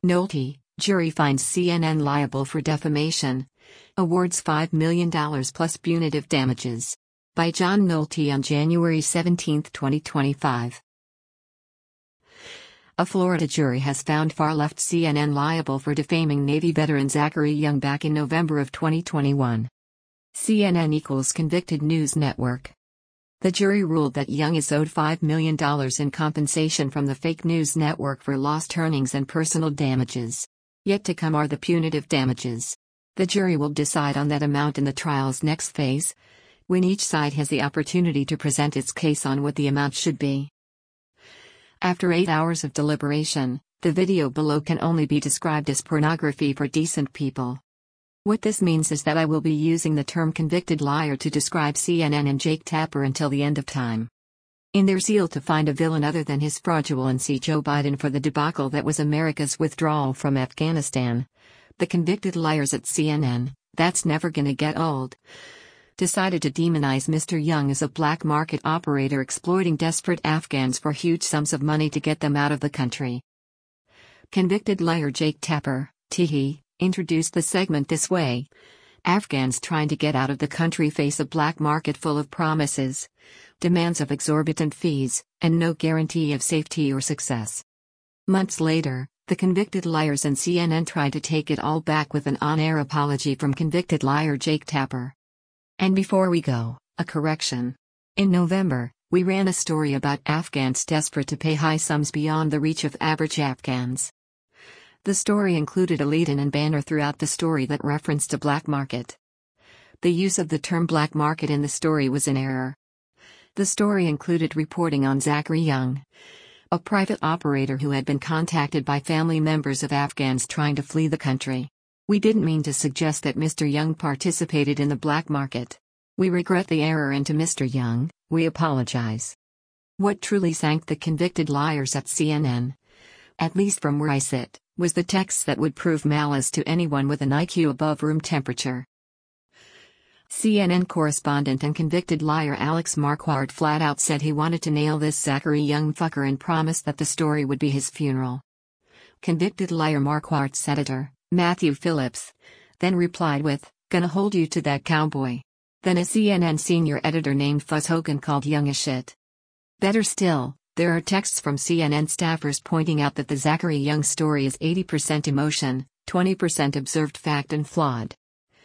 Nolte, jury finds CNN liable for defamation. Awards $5 million plus punitive damages. By John Nolte on January 17, 2025. A Florida jury has found far-left CNN liable for defaming Navy veteran Zachary Young back in November of 2021. CNN equals convicted news network. The jury ruled that Young is owed $5 million in compensation from the fake news network for lost earnings and personal damages. Yet to come are the punitive damages. The jury will decide on that amount in the trial's next phase, when each side has the opportunity to present its case on what the amount should be. After 8 hours of deliberation, the video below can only be described as pornography for decent people. What this means is that I will be using the term convicted liar to describe CNN and Jake Tapper until the end of time. In their zeal to find a villain other than his fraudulency Joe Biden for the debacle that was America's withdrawal from Afghanistan, the convicted liars at CNN, that's never gonna get old, decided to demonize Mr. Young as a black market operator exploiting desperate Afghans for huge sums of money to get them out of the country. Convicted liar Jake Tapper, Teehee, introduced the segment this way. Afghans trying to get out of the country face a black market full of promises, demands of exorbitant fees, and no guarantee of safety or success. Months later, the convicted liars and CNN tried to take it all back with an on-air apology from convicted liar Jake Tapper. And before we go, a correction. In November, we ran a story about Afghans desperate to pay high sums beyond the reach of average Afghans. The story included a lead-in and banner throughout the story that referenced a black market. The use of the term black market in the story was in error. The story included reporting on Zachary Young, a private operator who had been contacted by family members of Afghans trying to flee the country. We didn't mean to suggest that Mr. Young participated in the black market. We regret the error, and to Mr. Young, we apologize. What truly sank the convicted liars at CNN, at least from where I sit, was the text that would prove malice to anyone with an IQ above room temperature. CNN correspondent and convicted liar Alex Marquardt flat out said he wanted to nail this Zachary Young fucker and promised that the story would be his funeral. Convicted liar Marquardt's editor, Matthew Phillips, then replied with, "Gonna hold you to that, cowboy." Then a CNN senior editor named Fuzz Hogan called Young a shit. Better still, there are texts from CNN staffers pointing out that the Zachary Young story is 80% emotion, 20% observed fact and flawed.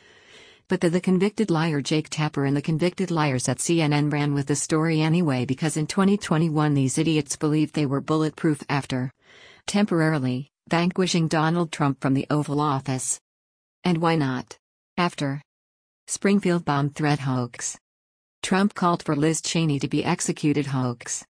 But the convicted liar Jake Tapper and the convicted liars at CNN ran with the story anyway because in 2021 these idiots believed they were bulletproof after temporarily vanquishing Donald Trump from the Oval Office. And why not? After Springfield bomb threat hoax. Trump called for Liz Cheney to be executed hoax.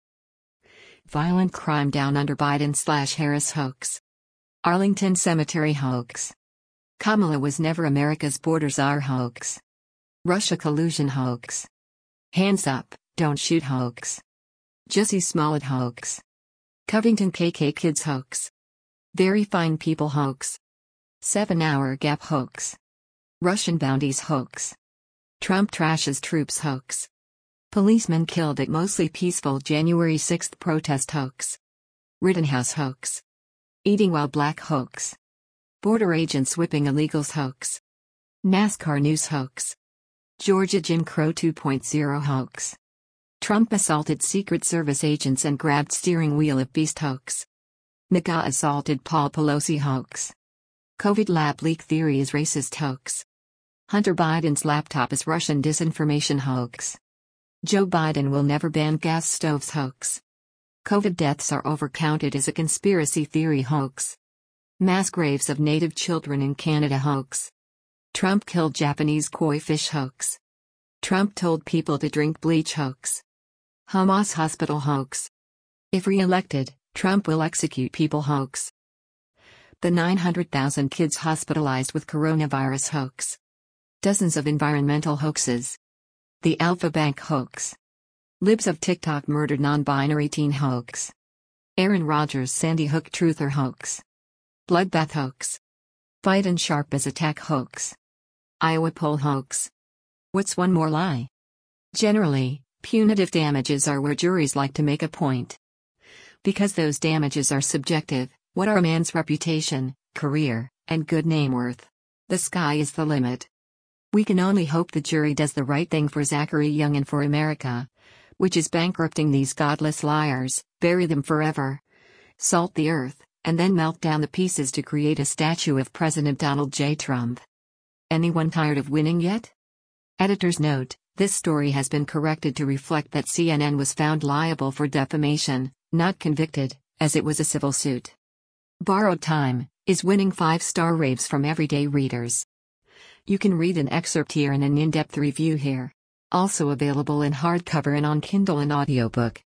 Violent crime down under Biden/Harris hoax. Arlington Cemetery hoax. Kamala was never America's border czar hoax. Russia collusion hoax. Hands up, don't shoot hoax. Jussie Smollett hoax. Covington KK kids hoax. Very fine people hoax. 7-hour gap hoax. Russian bounties hoax. Trump trashes troops hoax. Policemen killed at mostly peaceful January 6 protest hoax. Rittenhouse hoax. Eating while black hoax. Border agents whipping illegals hoax. NASCAR news hoax. Georgia Jim Crow 2.0 hoax. Trump assaulted Secret Service agents and grabbed steering wheel of beast hoax. MAGA assaulted Paul Pelosi hoax. COVID lab leak theory is racist hoax. Hunter Biden's laptop is Russian disinformation hoax. Joe Biden will never ban gas stoves hoax. COVID deaths are overcounted as a conspiracy theory hoax. Mass graves of native children in Canada hoax. Trump killed Japanese koi fish hoax. Trump told people to drink bleach hoax. Hamas hospital hoax. If re-elected, Trump will execute people hoax. The 900,000 kids hospitalized with coronavirus hoax. Dozens of environmental hoaxes. The Alpha Bank hoax. Libs of TikTok murdered non-binary teen hoax. Aaron Rodgers Sandy Hook truther hoax. Bloodbath hoax. Biden sharp as attack hoax. Iowa poll hoax. What's one more lie? Generally, punitive damages are where juries like to make a point. Because those damages are subjective, what are a man's reputation, career, and good name worth. The sky is the limit. We can only hope the jury does the right thing for Zachary Young and for America, which is bankrupting these godless liars, bury them forever, salt the earth, and then melt down the pieces to create a statue of President Donald J. Trump. Anyone tired of winning yet? Editor's note: this story has been corrected to reflect that CNN was found liable for defamation, not convicted, as it was a civil suit. Borrowed Time is winning 5-star raves from everyday readers. You can read an excerpt here and an in-depth review here. Also available in hardcover and on Kindle and audiobook.